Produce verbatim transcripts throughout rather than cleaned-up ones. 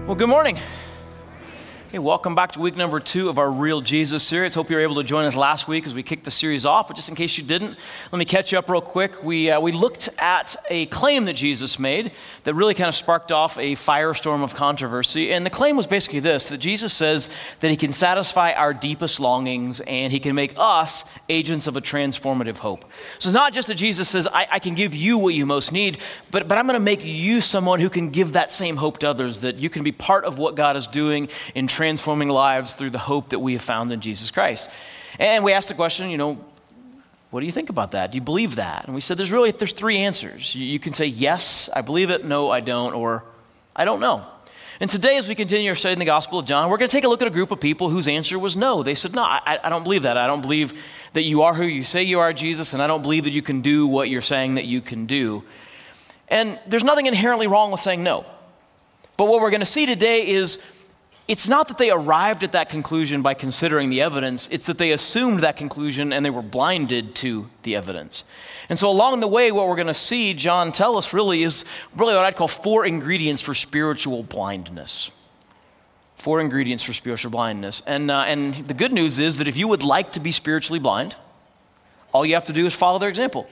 Well, good morning. Hey, welcome back to week number two of our Real Jesus series. Hope you were able to join us last week as we kicked the series off, but just in case you didn't, let me catch you up real quick. We uh, we looked at a claim that Jesus made that really kind of sparked off a firestorm of controversy, and the claim was basically this, that Jesus says that he can satisfy our deepest longings and he can make us agents of a transformative hope. So it's not just that Jesus says, I, I can give you what you most need, but, but I'm going to make you someone who can give that same hope to others, that you can be part of what God is doing in transforming lives through the hope that we have found in Jesus Christ. And we asked the question, you know, what do you think about that? Do you believe that? And we said there's really, there's three answers. You, you can say, yes, I believe it, no, I don't, or I don't know. And today, as we continue our study in the Gospel of John, we're going to take a look at a group of people whose answer was no. They said, no, I, I don't believe that. I don't believe that you are who you say you are, Jesus, and I don't believe that you can do what you're saying that you can do. And there's nothing inherently wrong with saying no. But what we're going to see today is it's not that they arrived at that conclusion by considering the evidence, it's that they assumed that conclusion and they were blinded to the evidence. And so along the way, what we're going to see John tell us really is really what I'd call four ingredients for spiritual blindness. Four ingredients for spiritual blindness. And, uh, and the good news is that if you would like to be spiritually blind, all you have to do is follow their example.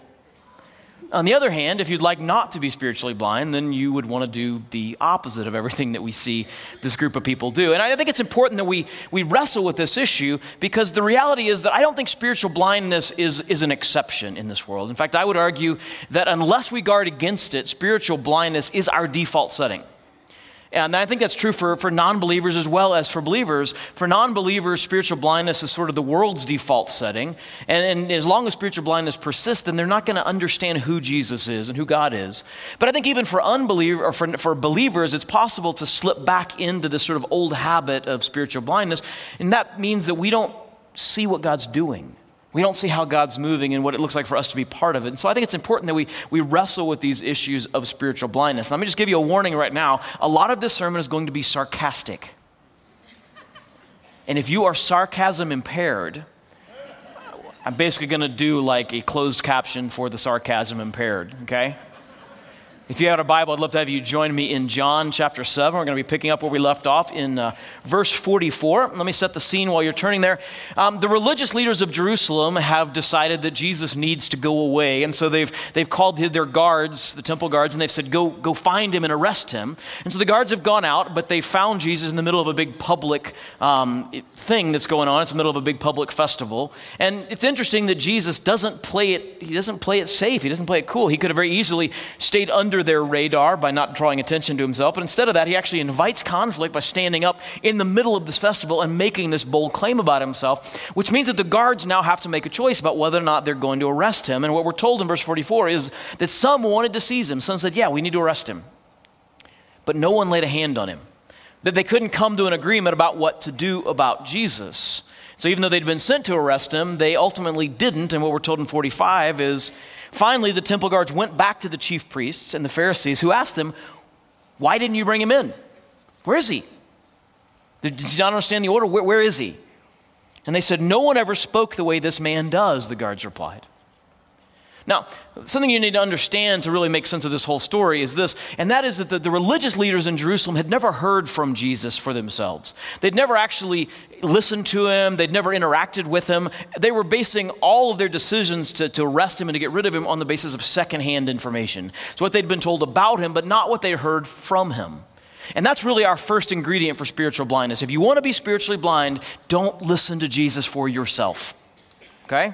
On the other hand, if you'd like not to be spiritually blind, then you would want to do the opposite of everything that we see this group of people do. And I think it's important that we we wrestle with this issue because the reality is that I don't think spiritual blindness is, is an exception in this world. In fact, I would argue that unless we guard against it, spiritual blindness is our default setting. And I think that's true for, for non-believers as well as for believers. For non-believers, spiritual blindness is sort of the world's default setting. And, and as long as spiritual blindness persists, then they're not going to understand who Jesus is and who God is. But I think even for unbelievers or for, for believers, it's possible to slip back into this sort of old habit of spiritual blindness. And that means that we don't see what God's doing. We don't see how God's moving and what it looks like for us to be part of it. And so I think it's important that we, we wrestle with these issues of spiritual blindness. Let me just give you a warning right now. A lot of this sermon is going to be sarcastic. And if you are sarcasm impaired, I'm basically going to do like a closed caption for the sarcasm impaired, okay? If you have a Bible, I'd love to have you join me in John chapter seven. We're going to be picking up where we left off in uh, verse forty-four. Let me set the scene while you're turning there. Um, the religious leaders of Jerusalem have decided that Jesus needs to go away. And so they've they've called their guards, the temple guards, and they've said, go, go find him and arrest him. And so the guards have gone out, but they found Jesus in the middle of a big public um, thing that's going on. It's in the middle of a big public festival. And it's interesting that Jesus doesn't play it, he doesn't play it safe. He doesn't play it cool. He could have very easily stayed under their radar by not drawing attention to himself. But instead of that, he actually invites conflict by standing up in the middle of this festival and making this bold claim about himself, which means that the guards now have to make a choice about whether or not they're going to arrest him. And what we're told in verse forty-four is that some wanted to seize him. Some said, yeah, we need to arrest him. But no one laid a hand on him. That they couldn't come to an agreement about what to do about Jesus. So even though they'd been sent to arrest him, they ultimately didn't. And what we're told in forty-five is, finally, the temple guards went back to the chief priests and the Pharisees who asked them, why didn't you bring him in? Where is he? Did you not understand the order? Where, where is he? And they said, no one ever spoke the way this man does, the guards replied. Now, something you need to understand to really make sense of this whole story is this, and that is that the, the religious leaders in Jerusalem had never heard from Jesus for themselves. They'd never actually listened to him. They'd never interacted with him. They were basing all of their decisions to, to arrest him and to get rid of him on the basis of secondhand information. It's what they'd been told about him, but not what they heard from him. And that's really our first ingredient for spiritual blindness. If you want to be spiritually blind, don't listen to Jesus for yourself, okay?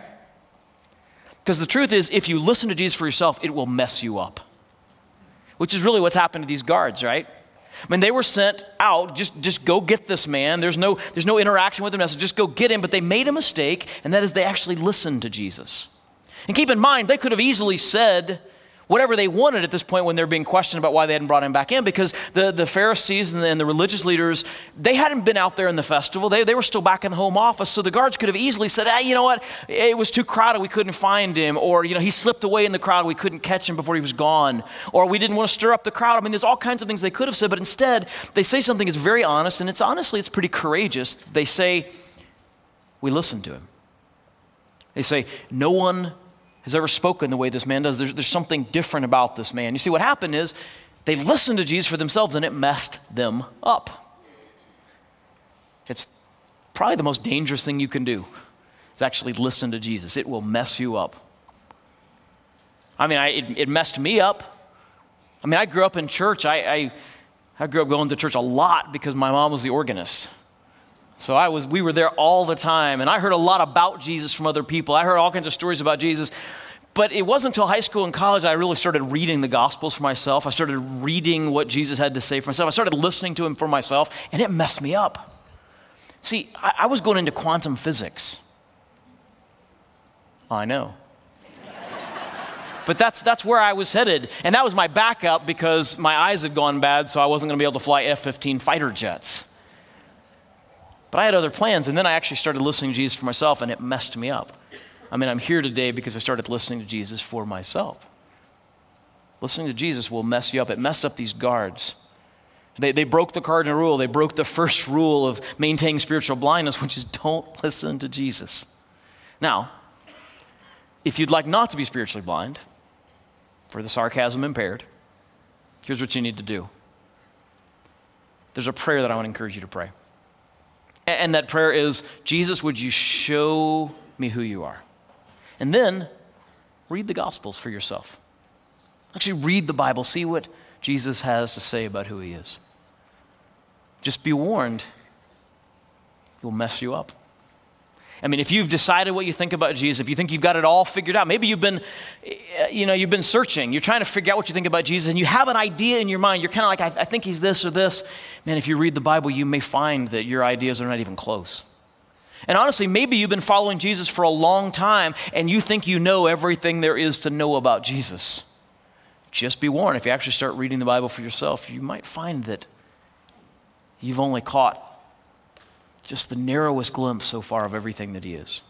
Because the truth is, if you listen to Jesus for yourself, it will mess you up. Which is really what's happened to these guards, right? I mean, they were sent out, just, just go get this man. There's no, there's no interaction with him, so just go get him. But they made a mistake, and that is they actually listened to Jesus. And keep in mind, they could have easily said whatever they wanted at this point when they're being questioned about why they hadn't brought him back in, because the, the Pharisees and the, and the religious leaders, they hadn't been out there in the festival. They, they were still back in the home office. So the guards could have easily said, hey, you know what? It was too crowded. We couldn't find him. Or, you know, he slipped away in the crowd. We couldn't catch him before he was gone. Or we didn't want to stir up the crowd. I mean, there's all kinds of things they could have said, but instead they say something that's very honest, and it's honestly, it's pretty courageous. They say, we listened to him. They say, no one has ever spoken the way this man does. There's, there's something different about this man. You see, what happened is They listened to Jesus for themselves, and it messed them up. It's probably the most dangerous thing you can do, is actually listen to Jesus. It will mess you up. I mean, I, it, it messed me up. I mean, I grew up in church. I, I, I grew up going to church a lot because my mom was the organist. So I was, we were there all the time, and I heard a lot about Jesus from other people. I heard all kinds of stories about Jesus. But it wasn't until high school and college I really started reading the Gospels for myself. I started reading what Jesus had to say for myself. I started listening to him for myself, and it messed me up. See, I, I was going into quantum physics. I know. But that's that's where I was headed. And that was my backup because my eyes had gone bad, so I wasn't going to be able to fly F fifteen fighter jets. But I had other plans, and then I actually started listening to Jesus for myself, and it messed me up. I mean, I'm here today because I started listening to Jesus for myself. Listening to Jesus will mess you up. It messed up these guards. They, they broke the cardinal rule. They broke the first rule of maintaining spiritual blindness, which is don't listen to Jesus. Now, if you'd like not to be spiritually blind, for the sarcasm impaired, here's what you need to do. There's a prayer that I want to encourage you to pray. And, and that prayer is, Jesus, would you show me who you are? And then read the Gospels for yourself. Actually read the Bible. See what Jesus has to say about who he is. Just be warned, it will mess you up. I mean, if you've decided what you think about Jesus, if you think you've got it all figured out, maybe you've been, you know, you've been searching. You're trying to figure out what you think about Jesus, and you have an idea in your mind. You're kind of like, I, I think he's this or this. Man, if you read the Bible, you may find that your ideas are not even close. And honestly, maybe you've been following Jesus for a long time, and you think you know everything there is to know about Jesus. Just be warned, if you actually start reading the Bible for yourself, you might find that you've only caught just the narrowest glimpse so far of everything that he is.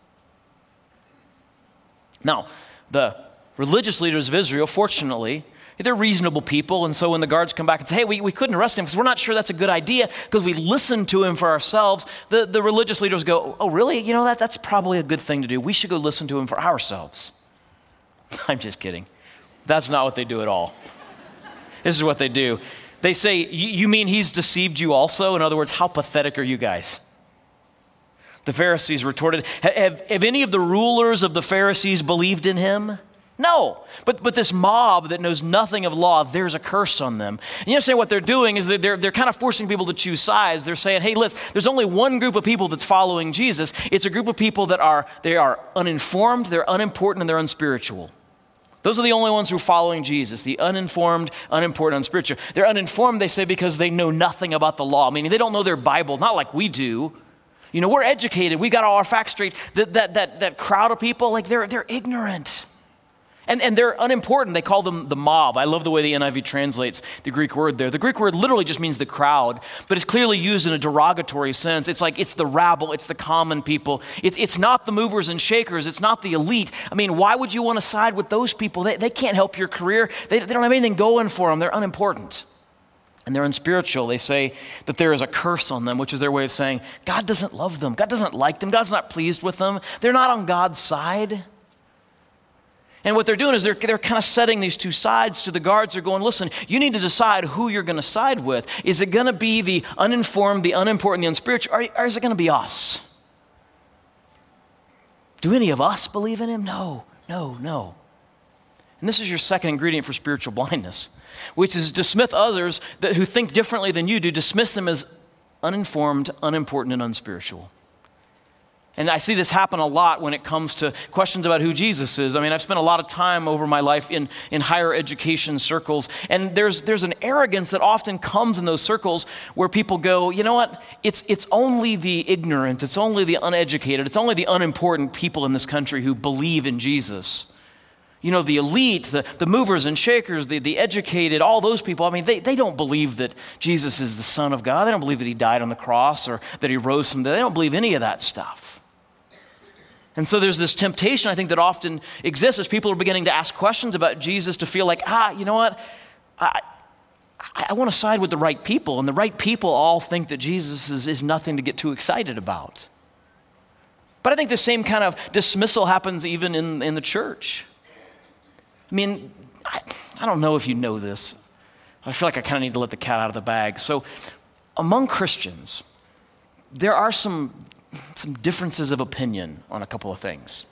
Now, the religious leaders of Israel, fortunately, they're reasonable people, and so when the guards come back and say, hey, we, we couldn't arrest him because we're not sure that's a good idea because we listened to him for ourselves, the, the religious leaders go, oh, really? You know, that that's probably a good thing to do. We should go listen to him for ourselves. I'm just kidding. That's not what they do at all. This is what they do. They say, you mean he's deceived you also? In other words, how pathetic are you guys? The Pharisees retorted, have, have any of the rulers of the Pharisees believed in him? No, but but this mob that knows nothing of law, there's a curse on them. And you understand what they're doing is that they're, they're kind of forcing people to choose sides. They're saying, hey, listen, there's only one group of people that's following Jesus. It's a group of people that are, they are uninformed, they're unimportant, and they're unspiritual. Those are the only ones who are following Jesus, the uninformed, unimportant, unspiritual. They're uninformed, they say, because they know nothing about the law, meaning they don't know their Bible, not like we do. You know, we're educated, we got all our facts straight. That, that, that, that crowd of people, like they're, they're ignorant. And, and they're unimportant. They call them the mob. I love the way the N I V translates the Greek word there. The Greek word literally just means the crowd, but it's clearly used in a derogatory sense. It's like it's the rabble, it's the common people. It's, it's not the movers and shakers. It's not the elite. I mean, why would you want to side with those people? They, they can't help your career. They, they don't have anything going for them. They're unimportant. And they're unspiritual. They say that there is a curse on them, which is their way of saying God doesn't love them. God doesn't like them. God's not pleased with them. They're not on God's side. And what they're doing is they're, they're kind of setting these two sides to the guards. They're going, listen, you need to decide who you're going to side with. Is it going to be the uninformed, the unimportant, the unspiritual, or, or is it going to be us? Do any of us believe in him? No, no, no. And this is your second ingredient for spiritual blindness, which is dismiss others that, who think differently than you do, dismiss them as uninformed, unimportant, and unspiritual. And I see this happen a lot when it comes to questions about who Jesus is. I mean, I've spent a lot of time over my life in, in higher education circles, and there's there's an arrogance that often comes in those circles where people go, you know what, it's it's only the ignorant, it's only the uneducated, it's only the unimportant people in this country who believe in Jesus. You know, the elite, the, the movers and shakers, the, the educated, all those people, I mean, they, they don't believe that Jesus is the Son of God. They don't believe that he died on the cross or that he rose from the dead. They don't believe any of that stuff. And so there's this temptation, I think, that often exists as people are beginning to ask questions about Jesus to feel like, ah, you know what, I, I, I want to side with the right people, and the right people all think that Jesus is, is nothing to get too excited about. But I think the same kind of dismissal happens even in, in the church. I mean, I, I don't know if you know this, I feel like I kind of need to let the cat out of the bag. So among Christians, there are some, some differences of opinion on a couple of things.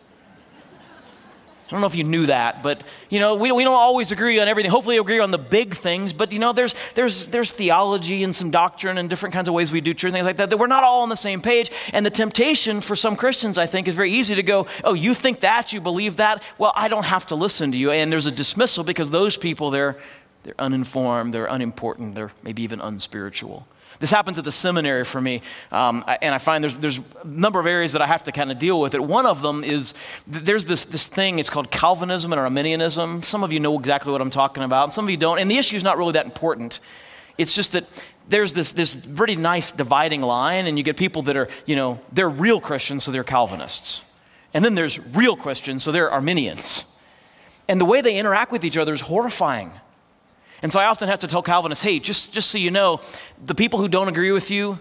I don't know if you knew that, but you know, we, we don't always agree on everything. Hopefully we agree on the big things, but you know, there's there's there's theology and some doctrine and different kinds of ways we do church, things like that, that we're not all on the same page. And the temptation for some Christians, I think, is very easy to go, oh, you think that, you believe that? Well, I don't have to listen to you. And there's a dismissal because those people, they're they're uninformed, they're unimportant, they're maybe even unspiritual. This happens at the seminary for me, um, and I find there's there's a number of areas that I have to kind of deal with it. One of them is there's this this thing, it's called Calvinism and Arminianism. Some of you know exactly what I'm talking about, and some of you don't, and the issue is not really that important. It's just that there's this this pretty nice dividing line, and you get people that are, you know, they're real Christians, so they're Calvinists. And then there's real Christians, so they're Arminians. And the way they interact with each other is horrifying. And so I often have to tell Calvinists, hey, just, just so you know, the people who don't agree with you,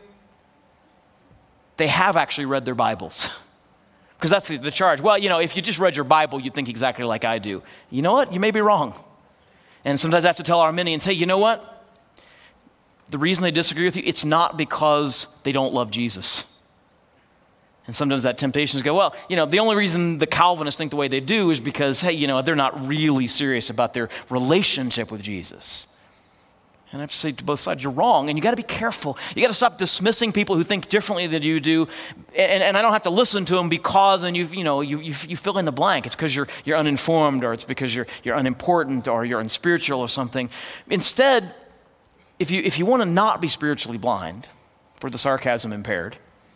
they have actually read their Bibles. Because that's the, the charge. Well, you know, if you just read your Bible, you'd think exactly like I do. You know what? You may be wrong. And sometimes I have to tell Arminians, hey, you know what? The reason they disagree with you, it's not because they don't love Jesus. And sometimes that temptation is go, well, you know, the only reason the Calvinists think the way they do is because, hey, you know, they're not really serious about their relationship with Jesus. And I have to say to both sides, you're wrong, and you got to be careful. You got to stop dismissing people who think differently than you do, and, and I don't have to listen to them because, and you you know, you you, you fill in the blank. It's because you're you're uninformed, or it's because you're you're unimportant, or you're unspiritual, or something. Instead, if you if you want to not be spiritually blind, for the sarcasm impaired,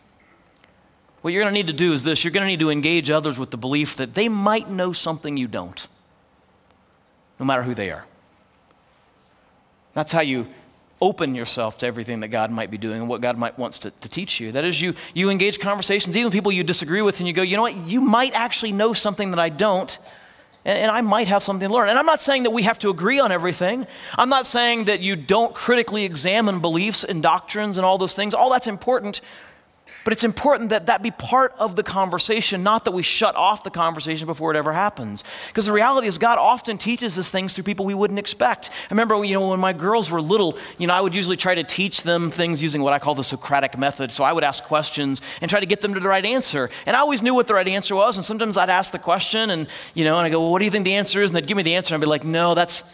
what you're going to need to do is this. You're going to need to engage others with the belief that they might know something you don't, no matter who they are. That's how you open yourself to everything that God might be doing and what God might wants to, to teach you. That is, you, you engage conversations, even with people you disagree with, and you go, you know what, you might actually know something that I don't, and, and I might have something to learn. And I'm not saying that we have to agree on everything. I'm not saying that you don't critically examine beliefs and doctrines and all those things. All that's important. But it's important that that be part of the conversation, not that we shut off the conversation before it ever happens. Because the reality is God often teaches us things through people we wouldn't expect. I remember, you know, when my girls were little, you know, I would usually try to teach them things using what I call the Socratic method. So I would ask questions and try to get them to the right answer. And I always knew what the right answer was. And sometimes I'd ask the question and, you know, and I go, well, what do you think the answer is? And they'd give me the answer. And I'd be like, no, that's,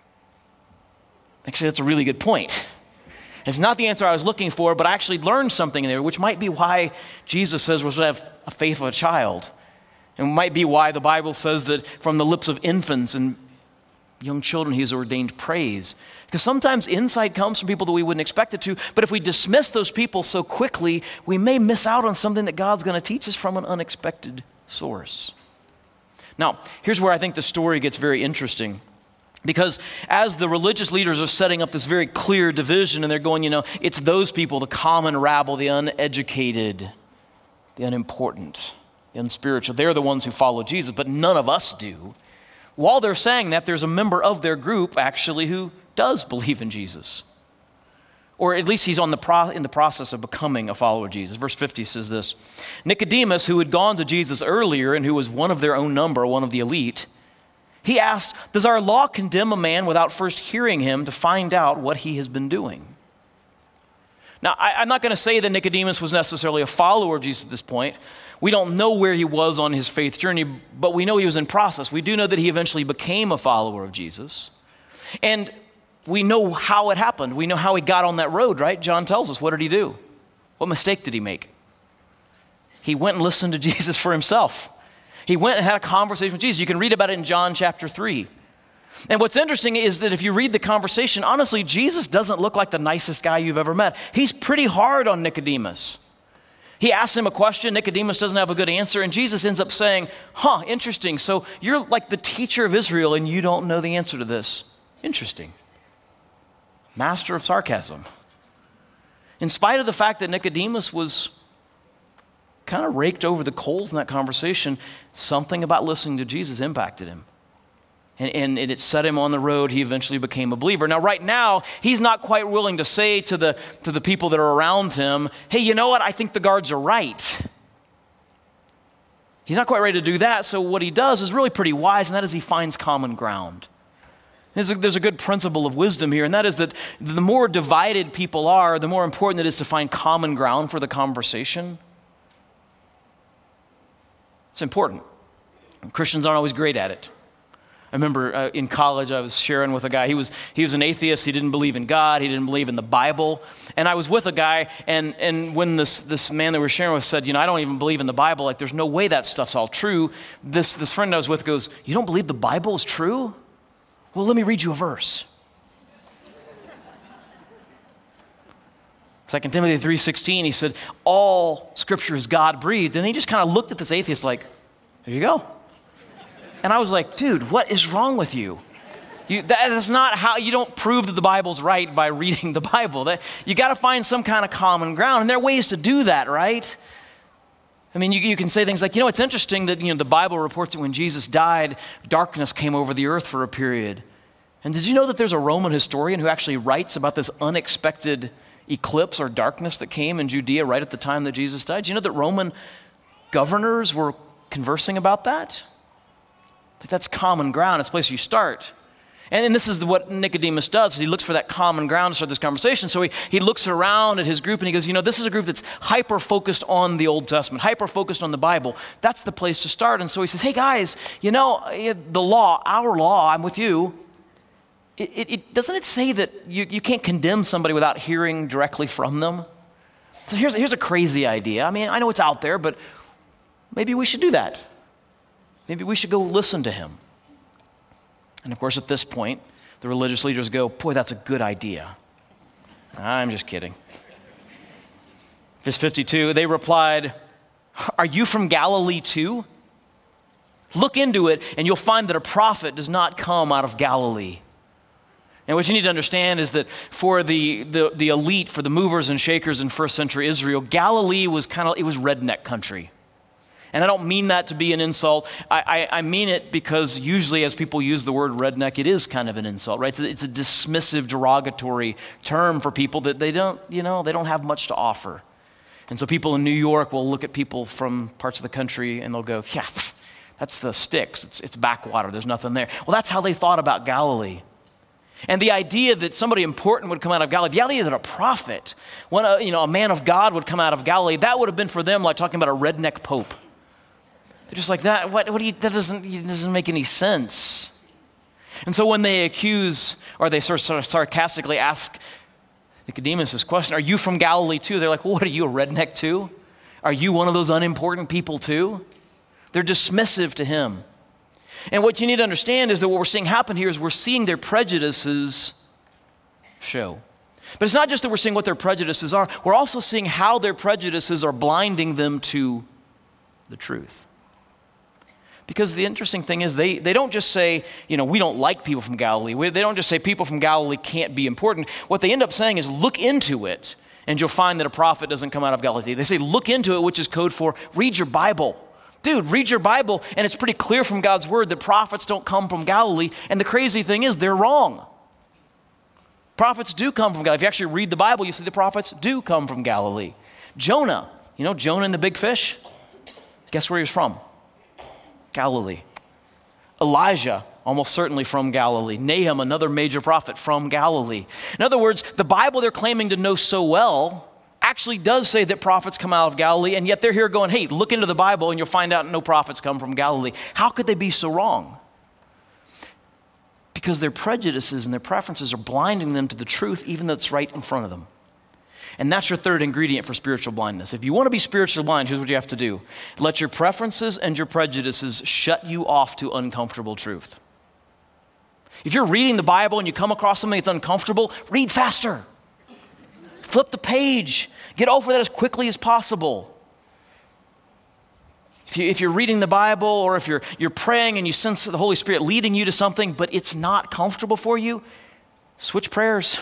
actually, that's a really good point. It's not the answer I was looking for, but I actually learned something in there, which might be why Jesus says we're supposed to have a faith of a child. And it might be why the Bible says that from the lips of infants and young children he's ordained praise. Because sometimes insight comes from people that we wouldn't expect it to, but if we dismiss those people so quickly, we may miss out on something that God's going to teach us from an unexpected source. Now, here's where I think the story gets very interesting. Because as the religious leaders are setting up this very clear division, and they're going, you know, it's those people, the common rabble, the uneducated, the unimportant, the unspiritual, they're the ones who follow Jesus, but none of us do. While they're saying that, there's a member of their group actually who does believe in Jesus. Or at least he's on the pro- in the process of becoming a follower of Jesus. Verse fifty says this, Nicodemus, who had gone to Jesus earlier and who was one of their own number, one of the elite, he asked, does our law condemn a man without first hearing him to find out what he has been doing? Now, I, I'm not going to say that Nicodemus was necessarily a follower of Jesus at this point. We don't know where he was on his faith journey, but we know he was in process. We do know that he eventually became a follower of Jesus. And we know how it happened. We know how he got on that road, right? John tells us, what did he do? What mistake did he make? He went and listened to Jesus for himself. He went and had a conversation with Jesus. You can read about it in John chapter three. And what's interesting is that if you read the conversation, honestly, Jesus doesn't look like the nicest guy you've ever met. He's pretty hard on Nicodemus. He asks him a question, Nicodemus doesn't have a good answer, and Jesus ends up saying, huh, interesting, so you're like the teacher of Israel and you don't know the answer to this. Interesting. Master of sarcasm. In spite of the fact that Nicodemus was kind of raked over the coals in that conversation, something about listening to Jesus impacted him. And, and, and it set him on the road. He eventually became a believer. Now, right now, he's not quite willing to say to the, to the people that are around him, hey, you know what? I think the guards are right. He's not quite ready to do that. So what he does is really pretty wise, and that is he finds common ground. There's a, there's a good principle of wisdom here, and that is that the more divided people are, the more important it is to find common ground for the conversation. It's important. Christians aren't always great at it. I remember uh, in college I was sharing with a guy. He was he was an atheist. He didn't believe in God. He didn't believe in the Bible. And I was with a guy, and and when this this man that we were sharing with said, you know, I don't even believe in the Bible. Like, there's no way that stuff's all true. This this friend I was with goes, you don't believe the Bible is true? Well, let me read you a verse. Second Timothy three sixteen, he said, all Scripture is God-breathed. And he just kind of looked at this atheist like, there you go. And I was like, dude, what is wrong with you? you that is not how, you don't prove that the Bible's right by reading the Bible. That, you got to find some kind of common ground. And there are ways to do that, right? I mean, you, you can say things like, you know, it's interesting that, you know, the Bible reports that when Jesus died, darkness came over the earth for a period. And did you know that there's a Roman historian who actually writes about this unexpected eclipse or darkness that came in Judea right at the time that Jesus died? Do you know that Roman governors were conversing about that? Like, that's common ground. It's a place you start. And, and this is what Nicodemus does. He looks for that common ground to start this conversation. So he, he looks around at his group and he goes, you know, this is a group that's hyper-focused on the Old Testament, hyper-focused on the Bible. That's the place to start. And so he says, hey guys, you know, the law, our law, I'm with you. It, it, it doesn't it say that you, you can't condemn somebody without hearing directly from them? So here's, here's a crazy idea. I mean, I know it's out there, but maybe we should do that. Maybe we should go listen to him. And of course, at this point, the religious leaders go, boy, that's a good idea. I'm just kidding. Verse fifty-two, they replied, are you from Galilee too? Look into it, and you'll find that a prophet does not come out of Galilee. And what you need to understand is that for the, the, the elite, for the movers and shakers in first century Israel, Galilee was kind of, it was redneck country. And I don't mean that to be an insult. I, I, I mean it because usually as people use the word redneck, it is kind of an insult, right? It's a, it's a dismissive, derogatory term for people that they don't, you know, they don't have much to offer. And so people in New York will look at people from parts of the country and they'll go, yeah, that's the sticks. It's, it's backwater. There's nothing there. Well, that's how they thought about Galilee. And the idea that somebody important would come out of Galilee, the idea that a prophet, when a, you know, a man of God would come out of Galilee, that would have been for them like talking about a redneck pope. They're just like, that, what, what do you, that doesn't, it doesn't make any sense. And so when they accuse, or they sort of, sort of sarcastically ask Nicodemus this question, are you from Galilee too? They're like, well, what are you, a redneck too? Are you one of those unimportant people too? They're dismissive to him. And what you need to understand is that what we're seeing happen here is we're seeing their prejudices show. But it's not just that we're seeing what their prejudices are, we're also seeing how their prejudices are blinding them to the truth. Because the interesting thing is they, they don't just say, you know, we don't like people from Galilee. We, they don't just say people from Galilee can't be important. What they end up saying is look into it and you'll find that a prophet doesn't come out of Galilee. They say look into it, which is code for read your Bible. Dude, read your Bible and it's pretty clear from God's word that prophets don't come from Galilee. And the crazy thing is they're wrong. Prophets do come from Galilee. If you actually read the Bible, you see the prophets do come from Galilee. Jonah, you know Jonah and the big fish? Guess where he was from? Galilee. Elijah, almost certainly from Galilee. Nahum, another major prophet, from Galilee. In other words, the Bible they're claiming to know so well actually does say that prophets come out of Galilee, and yet they're here going, hey, look into the Bible and you'll find out no prophets come from Galilee. How could they be so wrong? Because their prejudices and their preferences are blinding them to the truth, even though it's right in front of them. And that's your third ingredient for spiritual blindness. If you want to be spiritually blind, here's what you have to do. Let your preferences and your prejudices shut you off to uncomfortable truth. If you're reading the Bible and you come across something that's uncomfortable, read faster. Flip the page. Get over that as quickly as possible. If, you, if you're reading the Bible or if you're, you're praying and you sense the Holy Spirit leading you to something, but it's not comfortable for you, switch prayers.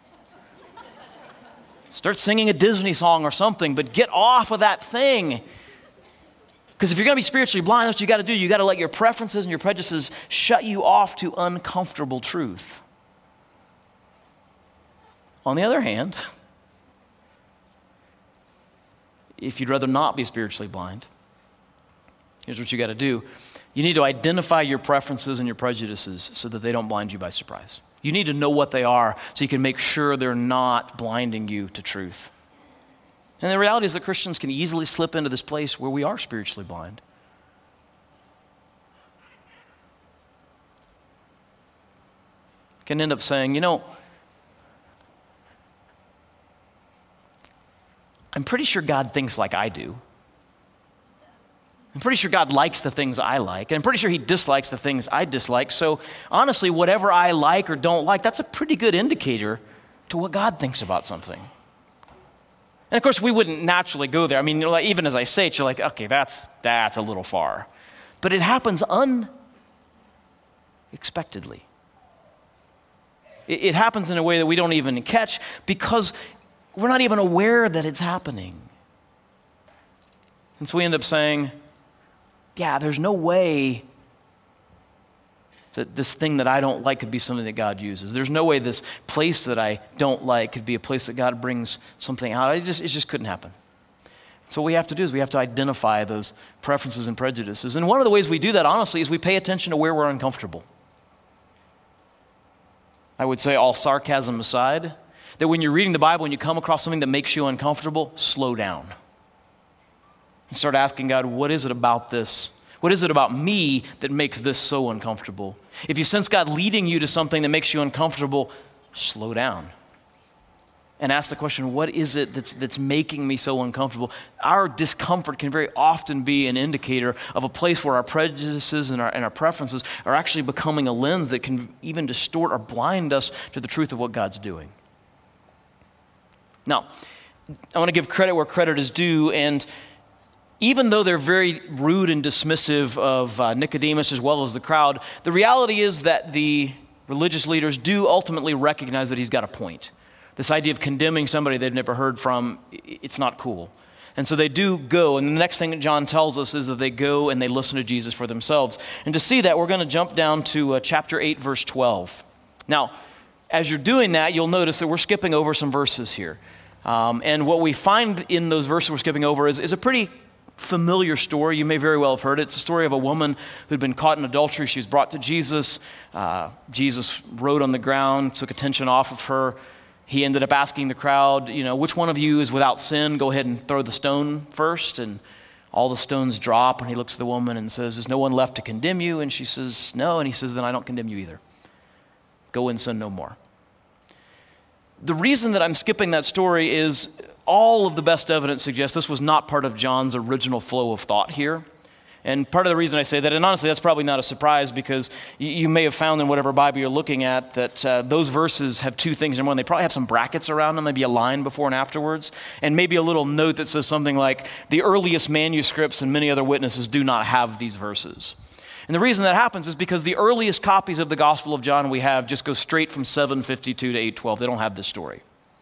Start singing a Disney song or something, but get off of that thing. Because if you're going to be spiritually blind, that's what you got to do. You got to let your preferences and your prejudices shut you off to uncomfortable truth. On the other hand, if you'd rather not be spiritually blind, Here's what you got to do. You need to identify your preferences and your prejudices so that they don't blind you by surprise. You need to know what they are so you can make sure they're not blinding you to truth. And the reality is that Christians can easily slip into this place where we are spiritually blind. Can end up saying, you know, I'm pretty sure God thinks like I do. I'm pretty sure God likes the things I like, and I'm pretty sure he dislikes the things I dislike. So honestly, whatever I like or don't like, that's a pretty good indicator to what God thinks about something. And of course, we wouldn't naturally go there. I mean, you know, like, even as I say it, you're like, okay, that's that's a little far. But it happens unexpectedly. It, it happens in a way that we don't even catch because we're not even aware that it's happening. And so we end up saying, yeah, there's no way that this thing that I don't like could be something that God uses. There's no way this place that I don't like could be a place that God brings something out. It just, it just couldn't happen. So what we have to do is we have to identify those preferences and prejudices. And one of the ways we do that, honestly, is we pay attention to where we're uncomfortable. I would say, all sarcasm aside, that when you're reading the Bible and you come across something that makes you uncomfortable, slow down. And start asking God, what is it about this? What is it about me that makes this so uncomfortable? If you sense God leading you to something that makes you uncomfortable, slow down. And ask the question, what is it that's, that's making me so uncomfortable? Our discomfort can very often be an indicator of a place where our prejudices and our, and our preferences are actually becoming a lens that can even distort or blind us to the truth of what God's doing. Now, I want to give credit where credit is due, and even though they're very rude and dismissive of uh, Nicodemus as well as the crowd, the reality is that the religious leaders do ultimately recognize that he's got a point. This idea of condemning somebody they've never heard from, it's not cool. And so they do go, and the next thing that John tells us is that they go and they listen to Jesus for themselves. And to see that, we're going to jump down to uh, chapter eight, verse twelve. Now, as you're doing that, you'll notice that we're skipping over some verses here. Um, and what we find in those verses we're skipping over is, is a pretty familiar story. You may very well have heard it. It's the story of a woman who'd been caught in adultery. She was brought to Jesus. Uh, Jesus wrote on the ground, took attention off of her. He ended up asking the crowd, you know, which one of you is without sin? Go ahead and throw the stone first. And all the stones drop, and he looks at the woman and says, is no one left to condemn you? And she says, no. And he says, then I don't condemn you either. Go and sin no more. The reason that I'm skipping that story is all of the best evidence suggests this was not part of John's original flow of thought here. And part of the reason I say that, and honestly, that's probably not a surprise because you, you may have found in whatever Bible you're looking at that uh, those verses have two things. Number one, they probably have some brackets around them, maybe a line before and afterwards, and maybe a little note that says something like, the earliest manuscripts and many other witnesses do not have these verses. And the reason that happens is because the earliest copies of the Gospel of John we have just go straight from seven fifty-two to eight twelve. They don't have this story.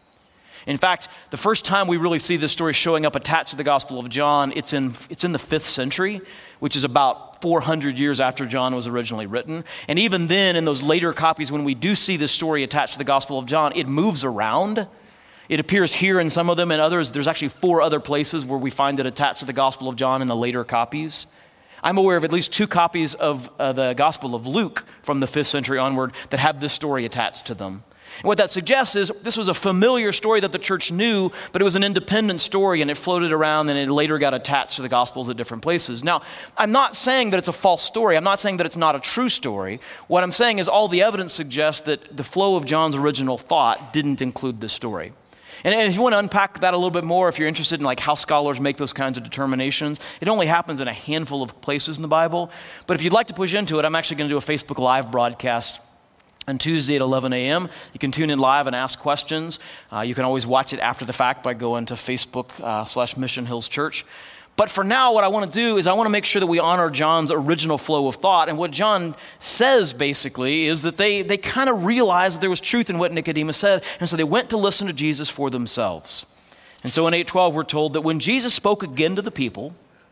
In fact, the first time we really see this story showing up attached to the Gospel of John, it's in it's in the fifth century, which is about four hundred years after John was originally written. And even then, in those later copies, when we do see this story attached to the Gospel of John, it moves around. It appears here in some of them, and others, there's actually four other places where we find it attached to the Gospel of John in the later copies. I'm aware of at least two copies of uh, the Gospel of Luke from the fifth century onward that have this story attached to them. And what that suggests is this was a familiar story that the church knew, but it was an independent story, and it floated around, and it later got attached to the Gospels at different places. Now, I'm not saying that it's a false story. I'm not saying that it's not a true story. What I'm saying is all the evidence suggests that the flow of John's original thought didn't include this story. And if you want to unpack that a little bit more, if you're interested in like how scholars make those kinds of determinations, it only happens in a handful of places in the Bible. But if you'd like to push into it, I'm actually going to do a Facebook Live broadcast on Tuesday at eleven a.m. You can tune in live and ask questions. Uh, you can always watch it after the fact by going to Facebook uh, slash Mission Hills Church. But for now, what I want to do is I want to make sure that we honor John's original flow of thought. And what John says, basically, is that they, they kind of realized that there was truth in what Nicodemus said, and so they went to listen to Jesus for themselves. And so in eight twelve, we're told that when Jesus spoke again to the people,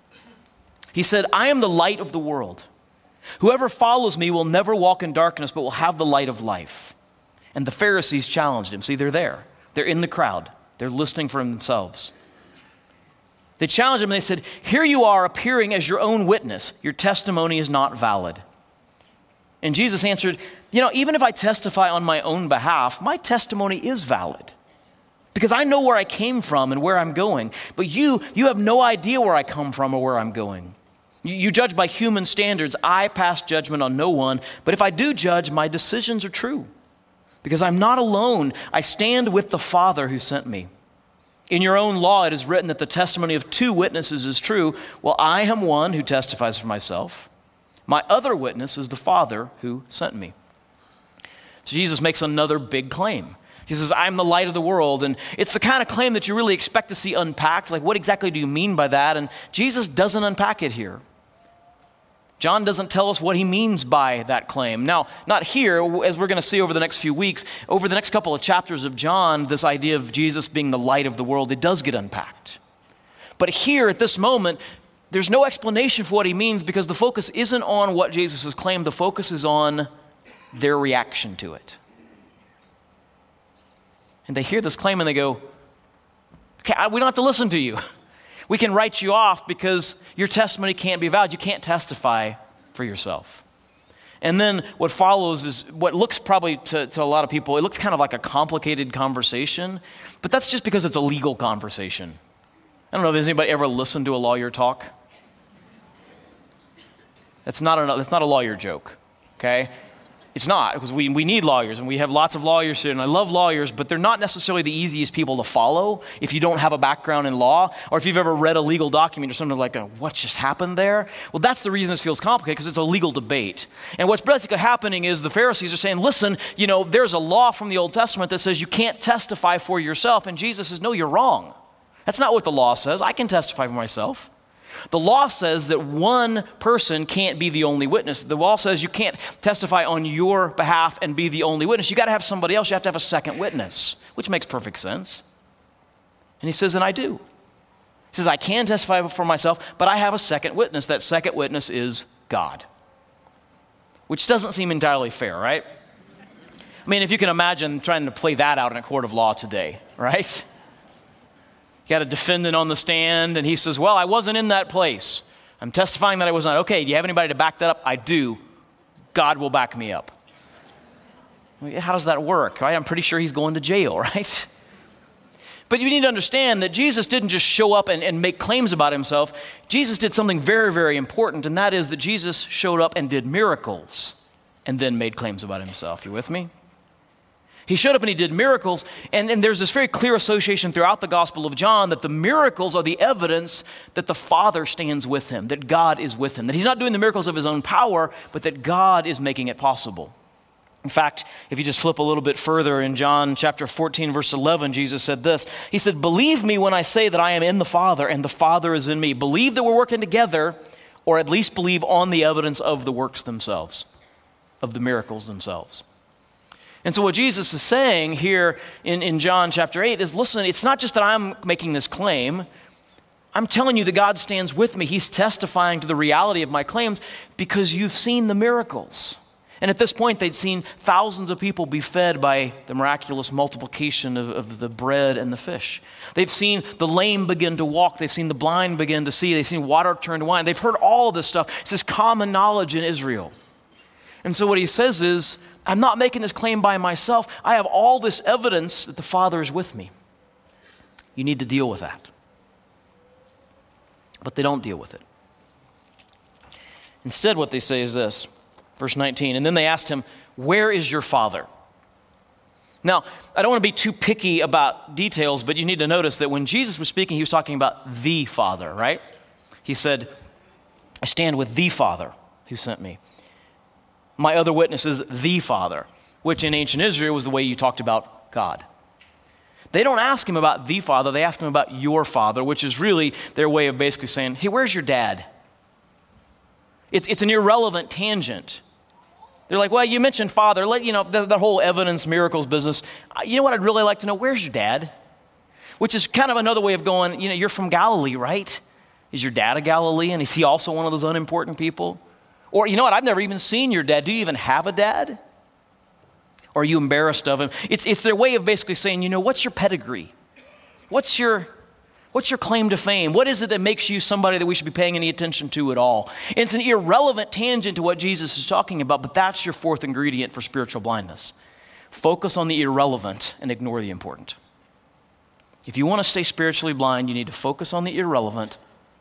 he said, I am the light of the world. Whoever follows me will never walk in darkness, but will have the light of life. And the Pharisees challenged him. See, they're there. They're in the crowd. They're listening for themselves. They challenged him and they said, here you are appearing as your own witness. Your testimony is not valid. And Jesus answered, you know, even if I testify on my own behalf, my testimony is valid. Because I know where I came from and where I'm going. But you, you have no idea where I come from or where I'm going. You, you judge by human standards. I pass judgment on no one. But if I do judge, my decisions are true. Because I'm not alone. I stand with the Father who sent me. In your own law, it is written that the testimony of two witnesses is true. Well, I am one who testifies for myself. My other witness is the Father who sent me. So Jesus makes another big claim. He says, I'm the light of the world. And it's the kind of claim that you really expect to see unpacked. Like, what exactly do you mean by that? And Jesus doesn't unpack it here. John doesn't tell us what he means by that claim. Now, not here, as we're going to see over the next few weeks, over the next couple of chapters of John, this idea of Jesus being the light of the world, it does get unpacked. But here, at this moment, there's no explanation for what he means because the focus isn't on what Jesus has claimed. The focus is on their reaction to it. And they hear this claim and they go, okay, we don't have to listen to you. We can write you off because your testimony can't be valid. You can't testify for yourself. And then what follows is what looks probably to, to a lot of people, it looks kind of like a complicated conversation, but that's just because it's a legal conversation. I don't know if anybody ever listened to a lawyer talk. That's not a, that's not a lawyer joke, okay? It's not, because we, we need lawyers, and we have lots of lawyers here, and I love lawyers, but they're not necessarily the easiest people to follow if you don't have a background in law, or if you've ever read a legal document or something like, what just happened there? Well, that's the reason this feels complicated, because it's a legal debate. And what's basically happening is the Pharisees are saying, listen, you know, there's a law from the Old Testament that says you can't testify for yourself, and Jesus says, no, you're wrong. That's not what the law says. I can testify for myself. The law says that one person can't be the only witness. The law says you can't testify on your behalf and be the only witness. You got to have somebody else. You have to have a second witness, which makes perfect sense. And he says, and I do. He says, I can testify for myself, but I have a second witness. That second witness is God, which doesn't seem entirely fair, right? I mean, if you can imagine trying to play that out in a court of law today, right? You got a defendant on the stand, and he says, well, I wasn't in that place. I'm testifying that I was not. Okay, do you have anybody to back that up? I do. God will back me up. How does that work? Right? I'm pretty sure he's going to jail, right? But you need to understand that Jesus didn't just show up and, and make claims about himself. Jesus did something very, very important, and that is that Jesus showed up and did miracles and then made claims about himself. You with me? He showed up and he did miracles, and, and there's this very clear association throughout the Gospel of John that the miracles are the evidence that the Father stands with him, that God is with him, that he's not doing the miracles of his own power, but that God is making it possible. In fact, if you just flip a little bit further in John chapter fourteen, verse eleven, Jesus said this. He said, believe me when I say that I am in the Father and the Father is in me. Believe that we're working together, or at least believe on the evidence of the works themselves, of the miracles themselves. And so what Jesus is saying here in, in John chapter eight is, listen, it's not just that I'm making this claim. I'm telling you that God stands with me. He's testifying to the reality of my claims because you've seen the miracles. And at this point, they'd seen thousands of people be fed by the miraculous multiplication of, of the bread and the fish. They've seen the lame begin to walk. They've seen the blind begin to see. They've seen water turn to wine. They've heard all of this stuff. It's this common knowledge in Israel. And so what he says is, I'm not making this claim by myself. I have all this evidence that the Father is with me. You need to deal with that. But they don't deal with it. Instead, what they say is this, verse nineteen, and then they asked him, where is your Father? Now, I don't want to be too picky about details, but you need to notice that when Jesus was speaking, he was talking about the Father, right? He said, I stand with the Father who sent me. My other witness is the Father, which in ancient Israel was the way you talked about God. They don't ask him about the Father, they ask him about your Father, which is really their way of basically saying, hey, where's your dad? It's, it's an irrelevant tangent. They're like, well, you mentioned Father, let, you know, the, the whole evidence, miracles business. You know what I'd really like to know? Where's your dad? Which is kind of another way of going, you know, you're from Galilee, right? Is your dad a Galilean? Is he also one of those unimportant people? Or, you know what, I've never even seen your dad. Do you even have a dad? Or are you embarrassed of him? It's, it's their way of basically saying, you know, what's your pedigree? What's your, What's your claim to fame? What is it that makes you somebody that we should be paying any attention to at all? And it's an irrelevant tangent to what Jesus is talking about, but that's your fourth ingredient for spiritual blindness. Focus on the irrelevant and ignore the important. If you want to stay spiritually blind, you need to focus on the irrelevant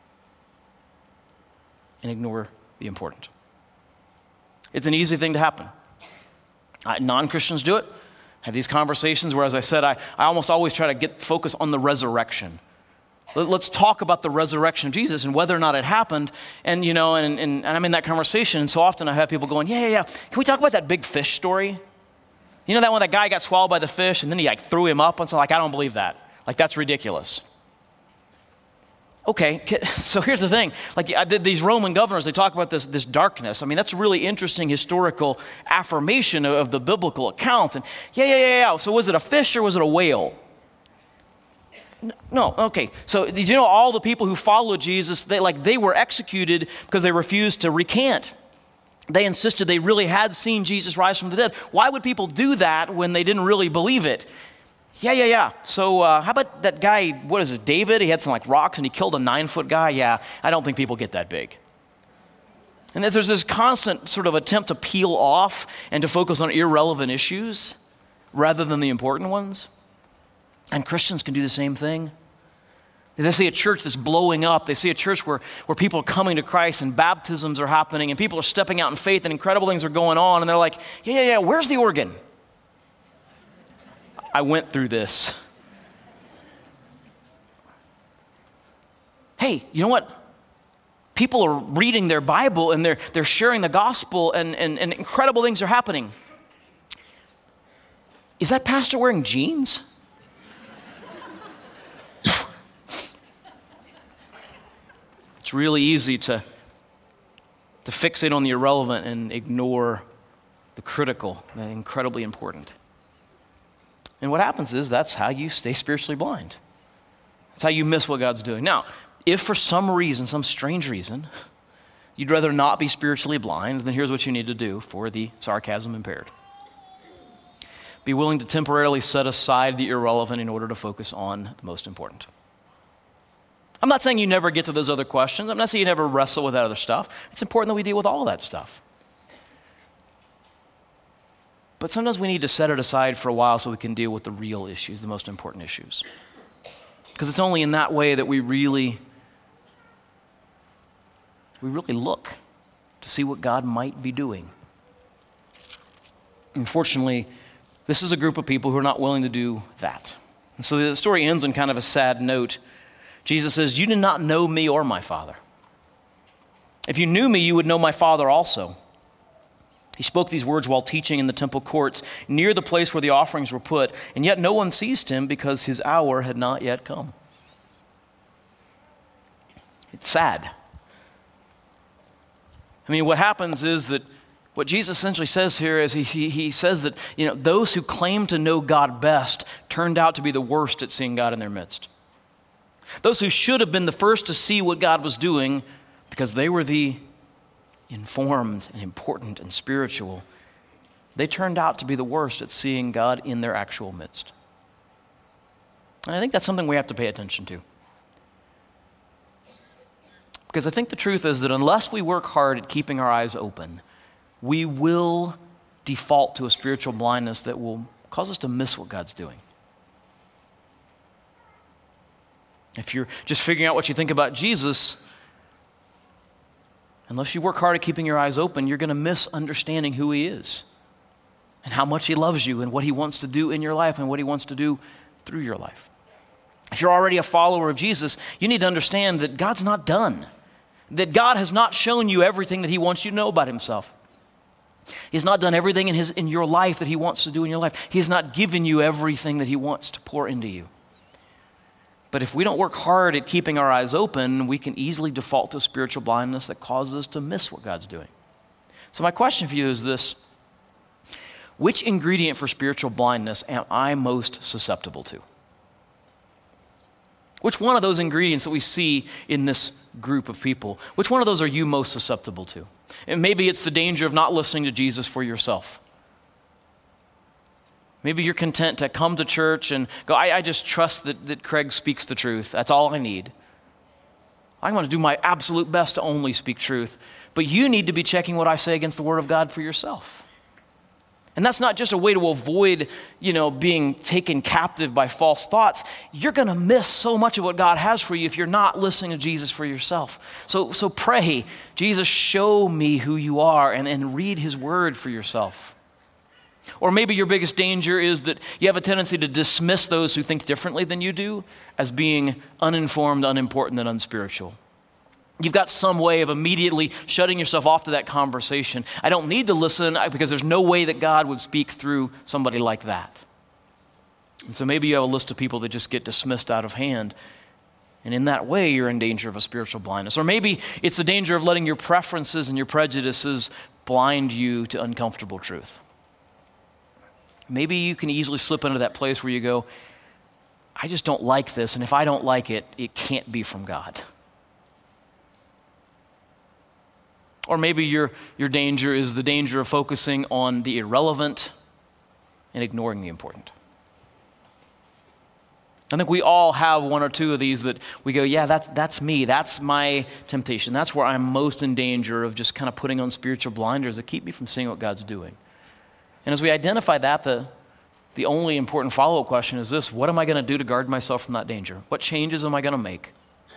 and ignore the important. It's an easy thing to happen. Uh, non-Christians do it. I have these conversations where, as I said, I, I almost always try to get focus on the resurrection. Let's talk about the resurrection of Jesus and whether or not it happened. And, you know, and, and, and I'm in that conversation, and so often I have people going, yeah, yeah, yeah. Can we talk about that big fish story? You know that one, that guy got swallowed by the fish, and then he like threw him up, and so like, I don't believe that. Like, that's ridiculous. Okay, so here's the thing. Like, I did these Roman governors, they talk about this, this darkness. I mean, that's a really interesting historical affirmation of, of the biblical accounts. And yeah, yeah, yeah, yeah. So was it a fish or was it a whale? No, okay. So did you know all the people who followed Jesus, they like they were executed because they refused to recant. They insisted they really had seen Jesus rise from the dead. Why would people do that when they didn't really believe it? Yeah, yeah, yeah. So uh, how about that guy, what is it, David? He had some like rocks and he killed a nine-foot guy. Yeah, I don't think people get that big. And there's this constant sort of attempt to peel off and to focus on irrelevant issues rather than the important ones. And Christians can do the same thing. They see a church that's blowing up. They see a church where, where people are coming to Christ and baptisms are happening and people are stepping out in faith and incredible things are going on. And they're like, yeah, yeah, yeah, where's the organ? I went through this. Hey, you know what? People are reading their Bible and they're, they're sharing the gospel and, and, and incredible things are happening. Is that pastor wearing jeans? It's really easy to, to fixate on the irrelevant and ignore the critical, the incredibly important. And what happens is that's how you stay spiritually blind. That's how you miss what God's doing. Now, if for some reason, some strange reason, you'd rather not be spiritually blind, then here's what you need to do for the sarcasm impaired. Be willing to temporarily set aside the irrelevant in order to focus on the most important. I'm not saying you never get to those other questions. I'm not saying you never wrestle with that other stuff. It's important that we deal with all of that stuff. But sometimes we need to set it aside for a while so we can deal with the real issues, the most important issues. Because it's only in that way that we really, we really look to see what God might be doing. Unfortunately, this is a group of people who are not willing to do that. And so the story ends on kind of a sad note. Jesus says, you do not know me or my Father. If you knew me, you would know my Father also. He spoke these words while teaching in the temple courts near the place where the offerings were put, and yet no one seized him because his hour had not yet come. It's sad. I mean, what happens is that what Jesus essentially says here is he, he, he says that, you know, those who claim to know God best turned out to be the worst at seeing God in their midst. Those who should have been the first to see what God was doing because they were the informed and important and spiritual, they turned out to be the worst at seeing God in their actual midst. And I think that's something we have to pay attention to. Because I think the truth is that unless we work hard at keeping our eyes open, we will default to a spiritual blindness that will cause us to miss what God's doing. If you're just figuring out what you think about Jesus, unless you work hard at keeping your eyes open, you're going to miss understanding who he is and how much he loves you and what he wants to do in your life and what he wants to do through your life. If you're already a follower of Jesus, you need to understand that God's not done, that God has not shown you everything that he wants you to know about himself. He's not done everything in his in your life that he wants to do in your life. He has not given you everything that he wants to pour into you. But if we don't work hard at keeping our eyes open, we can easily default to a spiritual blindness that causes us to miss what God's doing. So my question for you is this: which ingredient for spiritual blindness am I most susceptible to? Which one of those ingredients that we see in this group of people, which one of those are you most susceptible to? And maybe it's the danger of not listening to Jesus for yourself. Maybe you're content to come to church and go, I, I just trust that, that Craig speaks the truth. That's all I need. I want to do my absolute best to only speak truth. But you need to be checking what I say against the Word of God for yourself. And that's not just a way to avoid, you know, being taken captive by false thoughts. You're going to miss so much of what God has for you if you're not listening to Jesus for yourself. So, so pray, Jesus, show me who you are, and, and read his word for yourself. Or maybe your biggest danger is that you have a tendency to dismiss those who think differently than you do as being uninformed, unimportant, and unspiritual. You've got some way of immediately shutting yourself off to that conversation. I don't need to listen because there's no way that God would speak through somebody like that. And so maybe you have a list of people that just get dismissed out of hand. And in that way, you're in danger of a spiritual blindness. Or maybe it's the danger of letting your preferences and your prejudices blind you to uncomfortable truth. Maybe you can easily slip into that place where you go, I just don't like this, and if I don't like it, it can't be from God. Or maybe your, your danger is the danger of focusing on the irrelevant and ignoring the important. I think we all have one or two of these that we go, yeah, that's, that's me. That's my temptation. That's where I'm most in danger of just kind of putting on spiritual blinders that keep me from seeing what God's doing. And as we identify that, the, the only important follow-up question is this: what am I going to do to guard myself from that danger? What changes am I going to make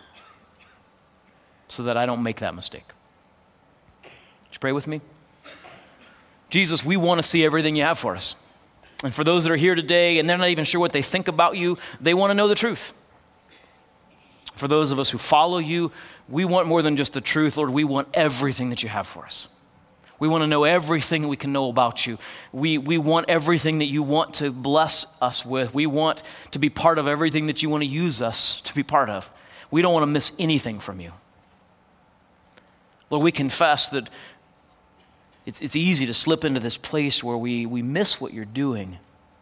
so that I don't make that mistake? Would you pray with me? Jesus, we want to see everything you have for us. And for those that are here today and they're not even sure what they think about you, they want to know the truth. For those of us who follow you, we want more than just the truth, Lord. We want everything that you have for us. We want to know everything we can know about you. We, we want everything that you want to bless us with. We want to be part of everything that you want to use us to be part of. We don't want to miss anything from you. Lord, we confess that it's, it's easy to slip into this place where we, we miss what you're doing.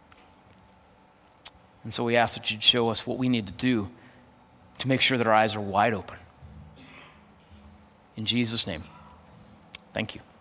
And so we ask that you'd show us what we need to do to make sure that our eyes are wide open. In Jesus' name, thank you.